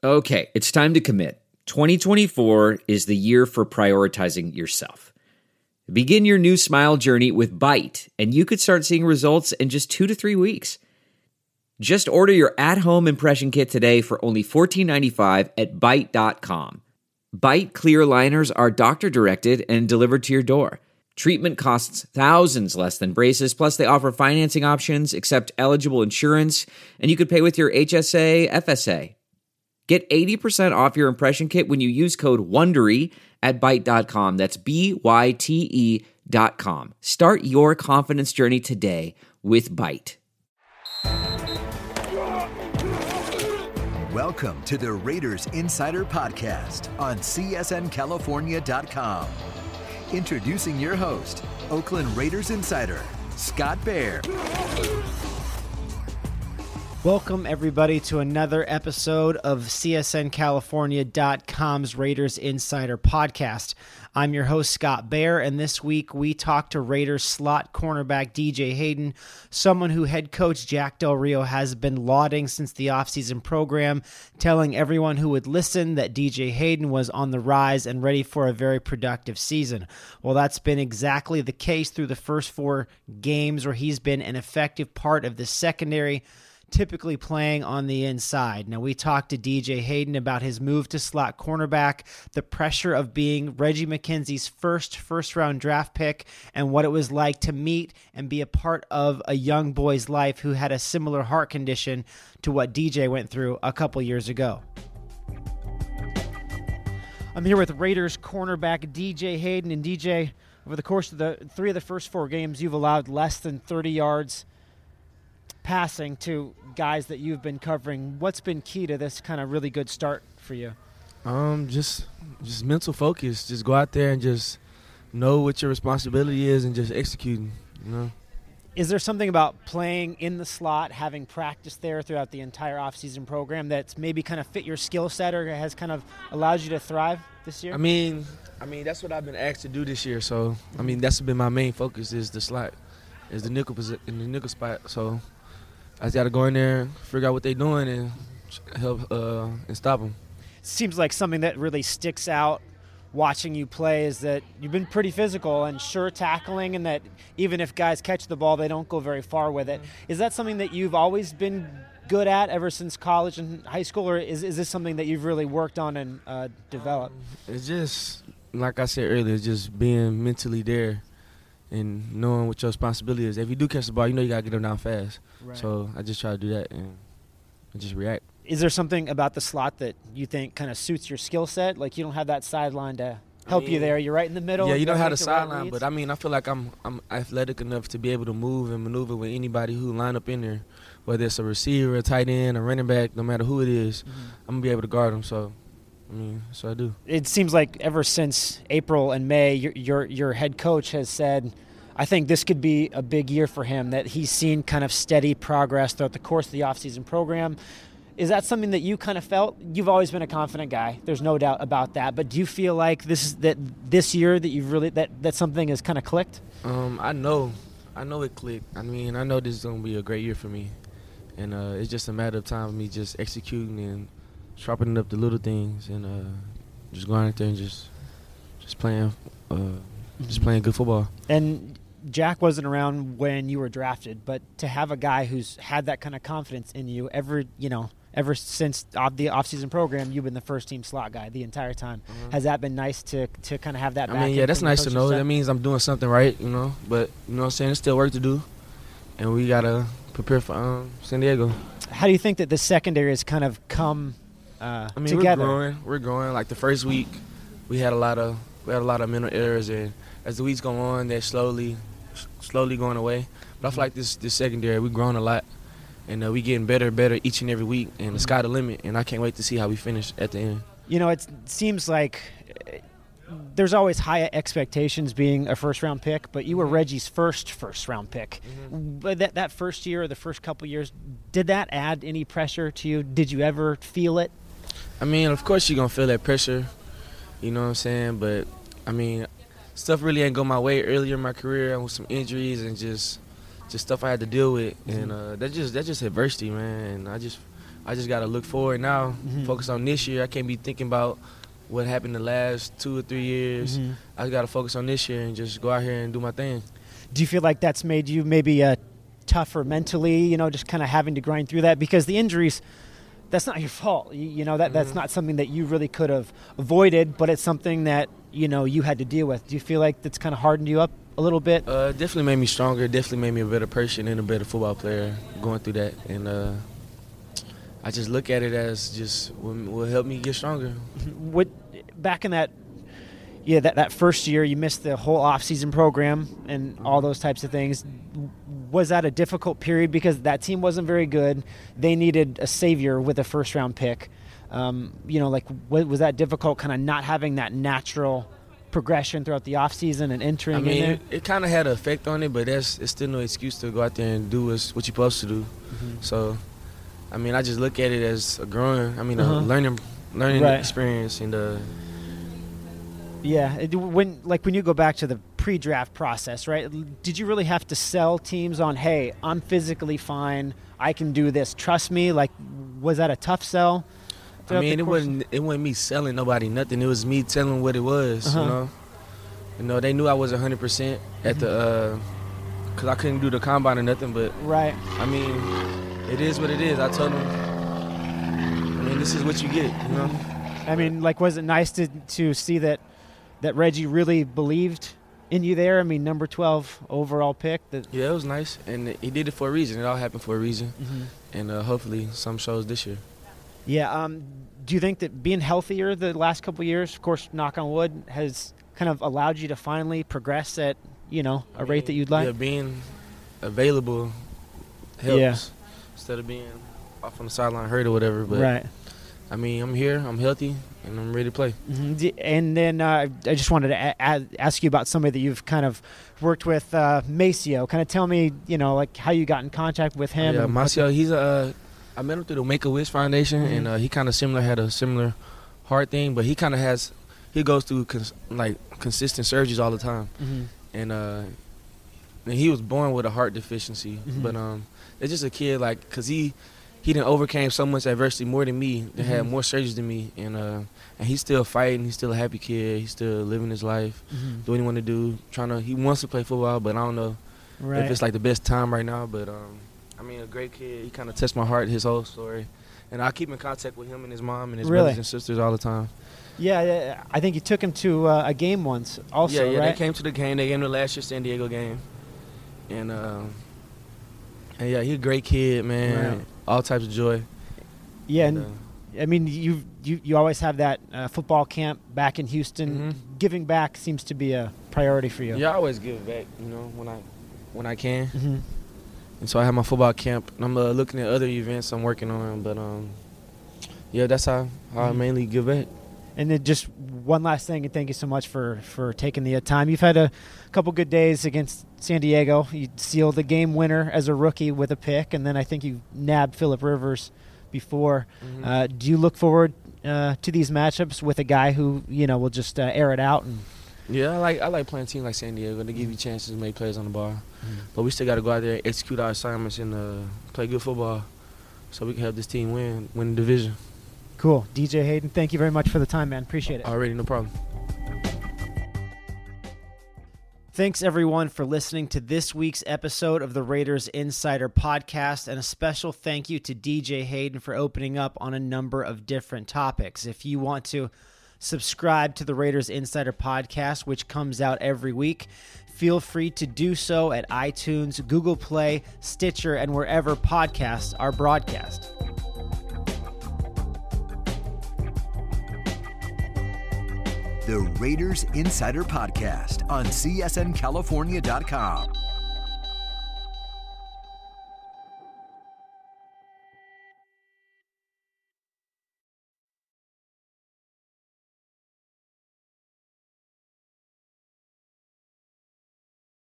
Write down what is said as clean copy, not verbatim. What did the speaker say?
Okay, it's time to commit. 2024 is the year for prioritizing yourself. Begin your new smile journey with Byte, and you could start seeing results in just 2 to 3 weeks. Just order your at-home impression kit today for only $14.95 at Byte.com. Byte clear liners are doctor-directed and delivered to your door. Treatment costs thousands less than braces, plus they offer financing options, accept eligible insurance, and you could pay with your HSA, FSA. Get 80% off your impression kit when you use code WONDERY at Byte.com. That's BYTE.com. Start your confidence journey today with Byte. Welcome to the Raiders Insider Podcast on CSNCalifornia.com. Introducing your host, Oakland Raiders Insider, Scott Bair. Welcome, everybody, to another episode of CSNCalifornia.com's Raiders Insider Podcast. I'm your host, Scott Bair, and this week we talked to Raiders slot cornerback DJ Hayden, someone who head coach Jack Del Rio has been lauding since the offseason program, telling everyone who would listen that DJ Hayden was on the rise and ready for a very productive season. Well, that's been exactly the case through the first 4 games where he's been an effective part of the secondary, typically playing on the inside. Now, we talked to DJ Hayden about his move to slot cornerback, the pressure of being Reggie McKenzie's first-round draft pick, and what it was like to meet and be a part of a young boy's life who had a similar heart condition to what DJ went through a couple years ago. I'm here with Raiders cornerback DJ Hayden. And DJ, over the course of the 3 of the first 4 games, you've allowed less than 30 yards passing to guys that you've been covering. What's been key to this kind of really good start for you? Just mental focus. Just go out there and just know what your responsibility is and just executing, you know. Is there something about playing in the slot, having practiced there throughout the entire offseason program that's maybe kind of fit your skill set or has kind of allowed you to thrive this year? I mean that's what I've been asked to do this year. So that's been my main focus is the slot, is the nickel spot. So I just got to go in there, figure out what they're doing, and help and stop them. Seems like something that really sticks out watching you play is that you've been pretty physical and sure tackling, and that even if guys catch the ball, they don't go very far with it. Is that something that you've always been good at ever since college and high school, or is this something that you've really worked on and developed? It's just, like I said earlier, it's just being mentally there and knowing what your responsibility is. If you do catch the ball, you know you got to get them down fast. Right. So I just try to do that and just react. Is there something about the slot that you think kind of suits your skill set? Like you don't have that sideline to help you there. You're right in the middle. Yeah, you don't have the sideline, but I feel like I'm athletic enough to be able to move and maneuver with anybody who line up in there, whether it's a receiver, a tight end, a running back, no matter who it is, I'm going to be able to guard them. So I do. It seems like ever since April and May, your head coach has said, I think this could be a big year for him, that he's seen kind of steady progress throughout the course of the offseason program. Is that something that you kind of felt? You've always been a confident guy. There's no doubt about that. But do you feel like this year that you've really that something has kind of clicked? I know it clicked. I know this is going to be a great year for me. And it's just a matter of time of me just executing and sharpening up the little things and just going out there and just playing good football. And Jack wasn't around when you were drafted, but to have a guy who's had that kind of confidence in you ever since the offseason program, you've been the first team slot guy the entire time. Has that been nice to kind of have that back? That's nice to know. That means I'm doing something right, you know. But you know what I'm saying, there's still work to do, and we gotta prepare for San Diego. How do you think that the secondary has kind of come together? We're growing. Like the first week, we had a lot of mental errors, and as the weeks go on, they're slowly going away. But I feel like this secondary, we've grown a lot, and we getting better and better each and every week, and the sky the limit, and I can't wait to see how we finish at the end. You know, it seems like there's always high expectations being a first-round pick, but you were Reggie's first-round pick. But that first year or the first couple years, did that add any pressure to you? Did you ever feel it? Of course you're going to feel that pressure, you know what I'm saying? But, stuff really ain't go my way earlier in my career with some injuries and just stuff I had to deal with. And that's just adversity, man. And I just I just got to look forward now, focus on this year. I can't be thinking about what happened the last 2 or 3 years. I just got to focus on this year and just go out here and do my thing. Do you feel like that's made you maybe tougher mentally, just kind of having to grind through that? Because the injuries, that's not your fault. That's not something that you really could have avoided, but it's something that, you had to deal with. Do you feel like that's kind of hardened you up a little bit? Definitely made me stronger, definitely made me a better person and a better football player going through that. And I just look at it as just will help me get stronger. Back in that first year, you missed the whole off-season program and all those types of things. Was that a difficult period because that team wasn't very good? They needed a savior with a first-round pick. Was that difficult, kind of not having that natural progression throughout the offseason and entering in there? It kind of had an effect on it, but it's still no excuse to go out there and do what you're supposed to do. So, I just look at it as a learning experience. And when you go back to the pre-draft process, right? Did you really have to sell teams on, hey, I'm physically fine, I can do this, trust me? Like, was that a tough sell? It wasn't me selling nobody nothing. It was me telling what it was. They knew I was 100% at the because I couldn't do the combine or nothing. But right. It is what it is. I told them. This is what you get. Was it nice to see that Reggie really believed in you there? Number 12 overall pick. Yeah, it was nice, and he did it for a reason. It all happened for a reason, and hopefully some shows this year. Yeah. Do you think that being healthier the last couple of years, of course, knock on wood, has kind of allowed you to finally progress at, a rate that you'd like? Yeah, being available helps. Yeah. Instead of being off on the sideline hurt or whatever. But right. I'm here, I'm healthy, and I'm ready to play. And then I just wanted to ask you about somebody that you've kind of worked with, Maceo. Kind of tell me, how you got in contact with him. Yeah, Maceo, he's I met him through the Make-A-Wish Foundation, and he kind of had a similar heart thing, but he kind of he goes through consistent surgeries all the time. And he was born with a heart deficiency, but it's just a kid, because he done overcame so much adversity more than me. They had more surgeries than me, and he's still fighting. He's still a happy kid. He's still living his life, doing what he want to do. He wants to play football, but I don't know if it's the best time right now. But a great kid. He kind of touched my heart, his whole story, and I keep in contact with him and his mom and his brothers and sisters all the time. Yeah, I think you took him to a game once. Also, yeah, right? They came to the game. They came to last year's San Diego game, and yeah, he's a great kid, man. Right. All types of joy. Yeah, and you always have that football camp back in Houston. Giving back seems to be a priority for you. Yeah, I always give back, when I can. And so I have my football camp, and I'm looking at other events I'm working on. But yeah, that's how I mainly give back. And then just one last thing, and thank you so much for taking the time. You've had a couple good days against San Diego. You sealed the game winner as a rookie with a pick, and then I think you nabbed Phillip Rivers before. Do you look forward to these matchups with a guy who will just air it out? Yeah, I like playing teams like San Diego. They give you chances to make plays on the ball, but we still got to go out there, execute our assignments, and play good football, so we can help this team win the division. Cool. DJ Hayden, thank you very much for the time, man. Appreciate it. Already, no problem. Thanks, everyone, for listening to this week's episode of the Raiders Insider Podcast, and a special thank you to DJ Hayden for opening up on a number of different topics. If you want to subscribe to the Raiders Insider Podcast, which comes out every week, feel free to do so at iTunes, Google Play, Stitcher, and wherever podcasts are broadcast. The Raiders Insider Podcast on CSNCalifornia.com.